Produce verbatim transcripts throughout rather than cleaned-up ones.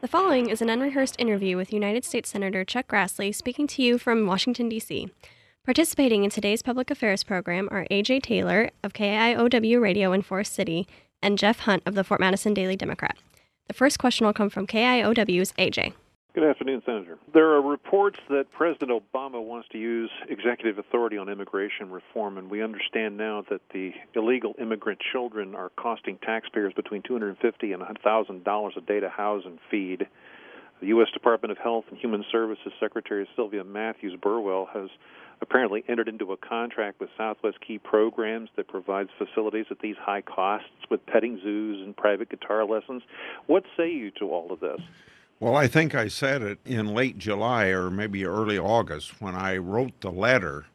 The following is an unrehearsed interview with United States Senator Chuck Grassley speaking to you from Washington, D C Participating in today's public affairs program are A J Taylor of K I O W Radio in Forest City and Jeff Hunt of the Fort Madison Daily Democrat. The first question will come from K I O W's A J. Good afternoon, Senator. There are reports that President Obama wants to use executive authority on immigration reform, and we understand now that the illegal immigrant children are costing taxpayers between two hundred fifty dollars and one thousand dollars a day to house and feed. The U S Department of Health and Human Services Secretary Sylvia Matthews Burwell has apparently entered into a contract with Southwest Key Programs that provides facilities at these high costs with petting zoos and private guitar lessons. What say you to all of this? Well, I think I said it in late July or maybe early August when I wrote the letter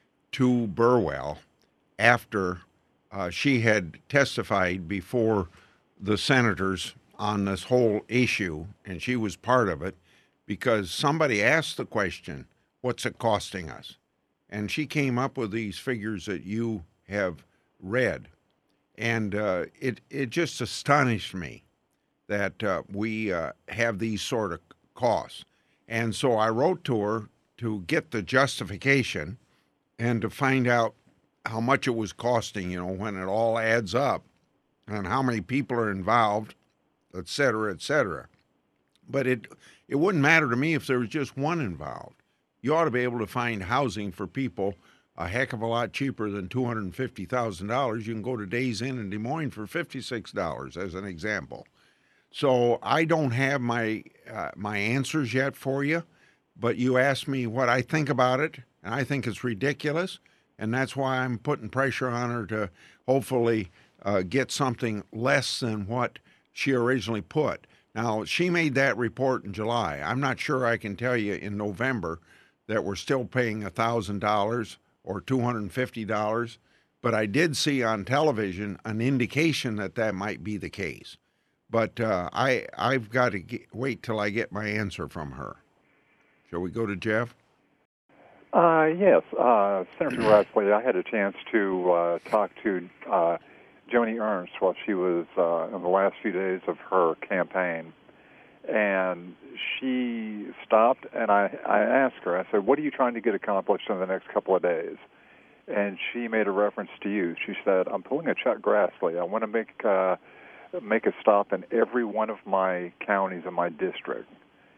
to Burwell after uh, she had testified before the senators on this whole issue, and she was part of it, because somebody asked the question, what's it costing us? And she came up with these figures that you have read. And uh, it, it just astonished me that uh, we uh, have these sort of costs. And so I wrote to her to get the justification and to find out how much it was costing, you know, when it all adds up and how many people are involved, et cetera, et cetera. But it, it wouldn't matter to me if there was just one involved. You ought to be able to find housing for people a heck of a lot cheaper than two hundred fifty thousand dollars. You can go to Days Inn in Des Moines for fifty-six dollars, as an example. So I don't have my uh, my answers yet for you, but you asked me what I think about it, and I think it's ridiculous, and that's why I'm putting pressure on her to hopefully uh, get something less than what she originally put. Now, she made that report in July. I'm not sure I can tell you in November that we're still paying one thousand dollars or two hundred fifty dollars, but I did see on television an indication that that might be the case. But uh, I, I've got to get, wait till I get my answer from her. Shall we go to Jeff? Uh, yes, uh, Senator Grassley, I had a chance to uh, talk to uh, Joni Ernst while she was uh, in the last few days of her campaign. And she stopped, and I, I asked her, I said, what are you trying to get accomplished in the next couple of days? And she made a reference to you. She said, I'm pulling a Chuck Grassley. I want to make... Uh, make a stop in every one of my counties in my district.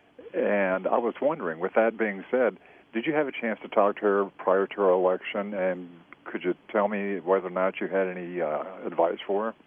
And I was wondering, with that being said, did you have a chance to talk to her prior to her election, and could you tell me whether or not you had any uh, advice for her?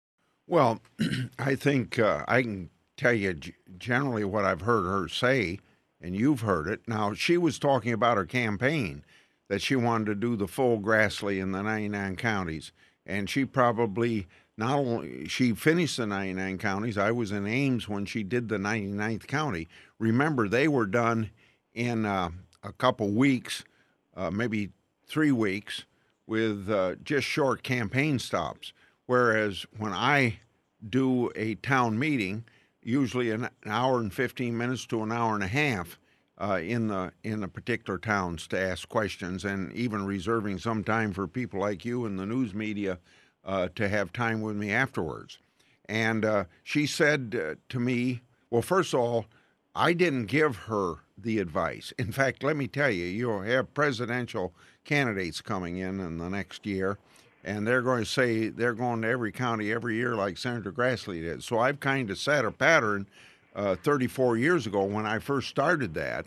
Well, I think uh, I can tell you g- generally what I've heard her say, and you've heard it. Now, she was talking about her campaign, that she wanted to do the full Grassley in the ninety-nine counties, and she probably... Not only she finished the ninety-nine counties, I was in Ames when she did the ninety-ninth county. Remember, they were done in uh, a couple weeks, uh, maybe three weeks, with uh, just short campaign stops. Whereas when I do a town meeting, usually an hour and fifteen minutes to an hour and a half uh, in the in the particular towns to ask questions, and even reserving some time for people like you in the news media Uh, to have time with me afterwards. And uh, she said uh, to me, well, first of all, I didn't give her the advice. In fact, let me tell you, you'll have presidential candidates coming in in the next year, and they're going to say they're going to every county every year like Senator Grassley did. So I've kind of set a pattern uh, thirty-four years ago when I first started that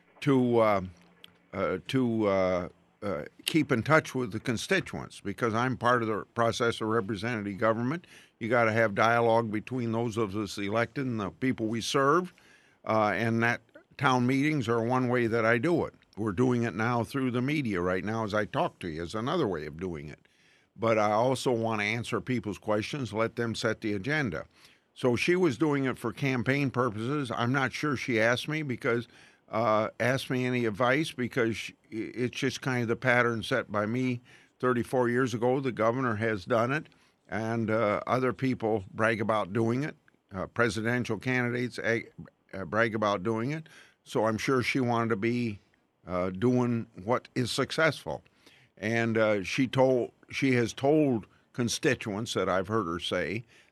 to, uh, uh, to uh, Uh, keep in touch with the constituents, because I'm part of the process of representative government. You got to have dialogue between those of us elected and the people we serve, uh, and that town meetings are one way that I do it. We're doing it now through the media right now as I talk to you, is another way of doing it. But I also want to answer people's questions, let them set the agenda. So she was doing it for campaign purposes. I'm not sure she asked me because Uh, ask me any advice, because it's just kind of the pattern set by me thirty-four years ago. The governor has done it, and uh, other people brag about doing it. Uh, presidential candidates uh, brag about doing it. So I'm sure she wanted to be uh, doing what is successful. And uh, she told she has told constituents that I've heard her say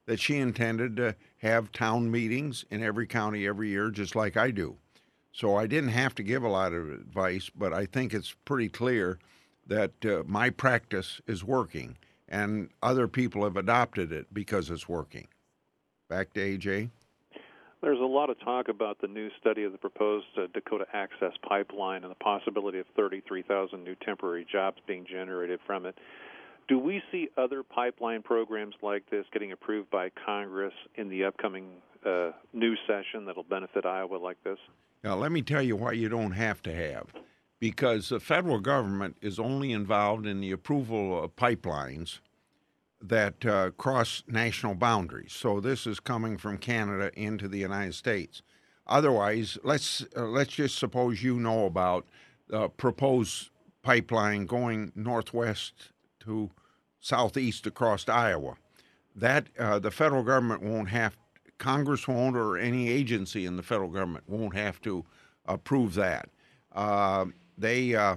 that she intended to have town meetings in every county every year, just like I do. So I didn't have to give a lot of advice, but I think it's pretty clear that uh, my practice is working, and other people have adopted it because it's working. Back to A J. There's a lot of talk about the new study of the proposed uh, Dakota Access Pipeline and the possibility of thirty-three thousand new temporary jobs being generated from it. Do we see other pipeline programs like this getting approved by Congress in the upcoming uh, new session that'll benefit Iowa like this? Now, let me tell you why you don't have to have. Because the federal government is only involved in the approval of pipelines that uh, cross national boundaries. So this is coming from Canada into the United States. Otherwise, let's uh, let's just suppose you know about the proposed pipeline going northwest to southeast across Iowa. That uh, the federal government won't have, Congress won't, or any agency in the federal government won't have to approve that. Uh, they uh,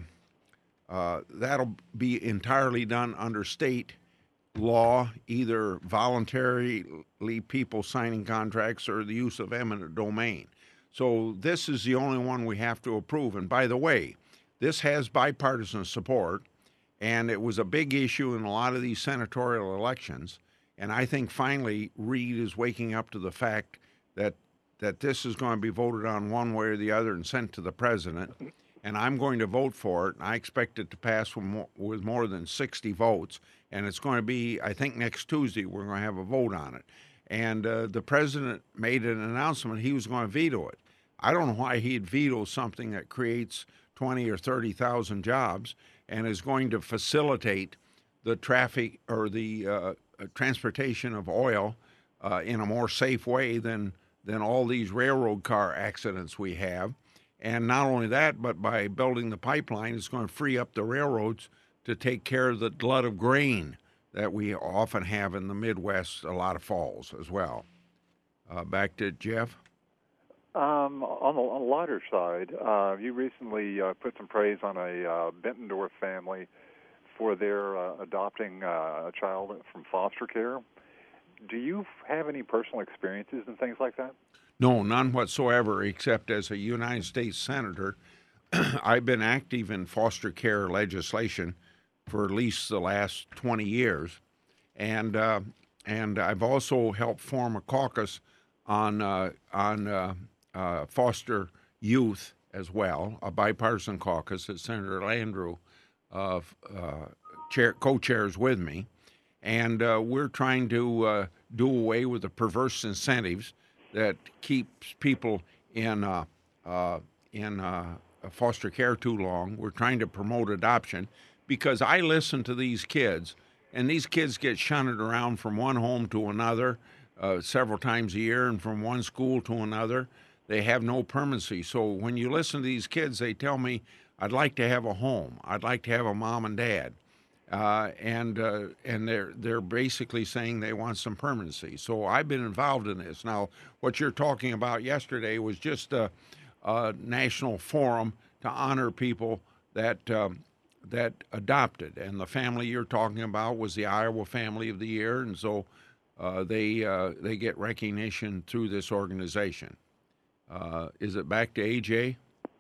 uh, that'll be entirely done under state law, either voluntarily people signing contracts or the use of eminent domain. So this is the only one we have to approve. And by the way, this has bipartisan support, and it was a big issue in a lot of these senatorial elections. And I think finally Reed is waking up to the fact that that this is going to be voted on one way or the other and sent to the president. And I'm going to vote for it. I expect it to pass with more, with more than sixty votes. And it's going to be, I think next Tuesday, we're going to have a vote on it. And uh, the president made an announcement he was going to veto it. I don't know why he'd veto something that creates twenty or thirty thousand jobs and is going to facilitate the traffic or the uh, transportation of oil uh, in a more safe way than than all these railroad car accidents we have. And not only that, but by building the pipeline, it's going to free up the railroads to take care of the glut of grain that we often have in the Midwest, a lot of falls as well. Uh, back to Jeff. Um, on, the, on the lighter side, uh, you recently uh, put some praise on a uh, Bentendorf family for their uh, adopting uh, a child from foster care. Do you have any personal experiences and things like that? No, none whatsoever, except as a United States Senator, I've been active in foster care legislation for at least the last twenty years. And uh, and I've also helped form a caucus on, uh, on uh, uh, foster youth as well, a bipartisan caucus that Senator Landrieu uh, uh, chair, co-chairs with me. And uh, we're trying to uh, do away with the perverse incentives that keeps people in uh, uh, in uh, foster care too long. We're trying to promote adoption because I listen to these kids, and these kids get shunted around from one home to another uh, several times a year and from one school to another. They have no permanency. So when you listen to these kids, they tell me, I'd like to have a home. I'd like to have a mom and dad. Uh, and uh, and they're they're basically saying they want some permanency. So I've been involved in this. Now, what you're talking about yesterday was just a, a national forum to honor people that um, that adopted, and the family you're talking about was the Iowa Family of the Year, and so uh, they uh, they get recognition through this organization. Uh, is it back to A J?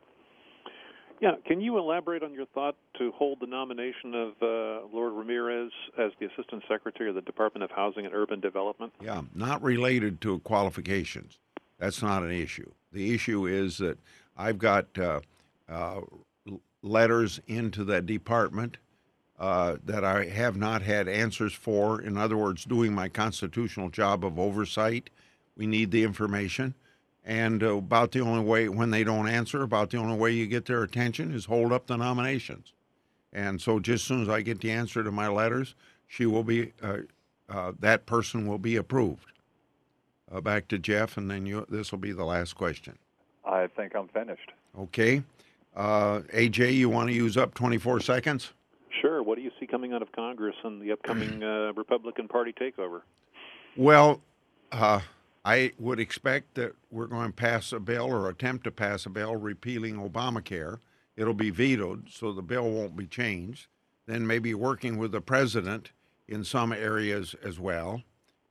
Yeah, can you elaborate on your thought to hold the nomination of uh, Lord Ramirez as the Assistant Secretary of the Department of Housing and Urban Development? Yeah, not related to qualifications. That's not an issue. The issue is that I've got uh, uh, letters into that department uh, that I have not had answers for. In other words, doing my constitutional job of oversight, we need the information. And uh, about the only way, when they don't answer, about the only way you get their attention is hold up the nominations. And so just as soon as I get the answer to my letters, she will be, uh, uh, that person will be approved. Uh, back to Jeff, and then you, this will be the last question. I think I'm finished. Okay. Uh, A J, you want to use up twenty-four seconds? Sure. What do you see coming out of Congress in the upcoming uh, Republican Party takeover? Well, uh, I would expect that we're going to pass a bill or attempt to pass a bill repealing Obamacare. It'll be vetoed, so the bill won't be changed. Then maybe working with the president in some areas as well.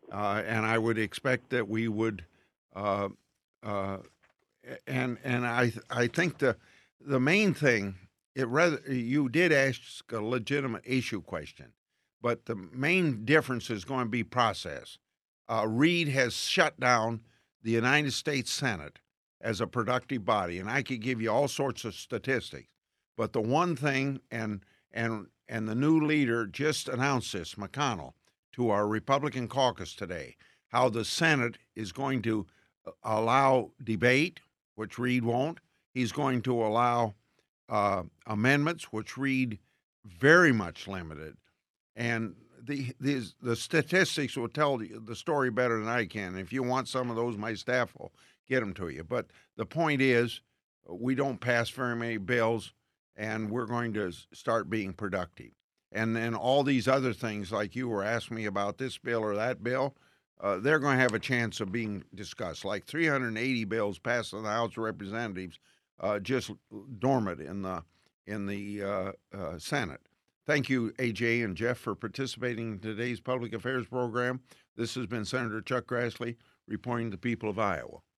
uh, and I would expect that we would. Uh, uh, and and I I think the the main thing it rather you did ask a legitimate issue question, but the main difference is going to be process. Uh, Reid has shut down the United States Senate as a productive body, and I could give you all sorts of statistics. But the one thing, and and and the new leader just announced this, McConnell, to our Republican caucus today, how the Senate is going to allow debate, which Reid won't. He's going to allow uh, amendments, which Reid very much limited. And the these the statistics will tell you the story better than I can. If you want some of those, my staff will get them to you. But the point is, we don't pass very many bills, and we're going to start being productive. And then all these other things, like you were asking me about this bill or that bill, uh, they're going to have a chance of being discussed. Like three hundred eighty bills passed in the House of Representatives, uh, just dormant in the in the uh, uh, Senate. Thank you, A J and Jeff, for participating in today's Public Affairs program. This has been Senator Chuck Grassley reporting to the people of Iowa.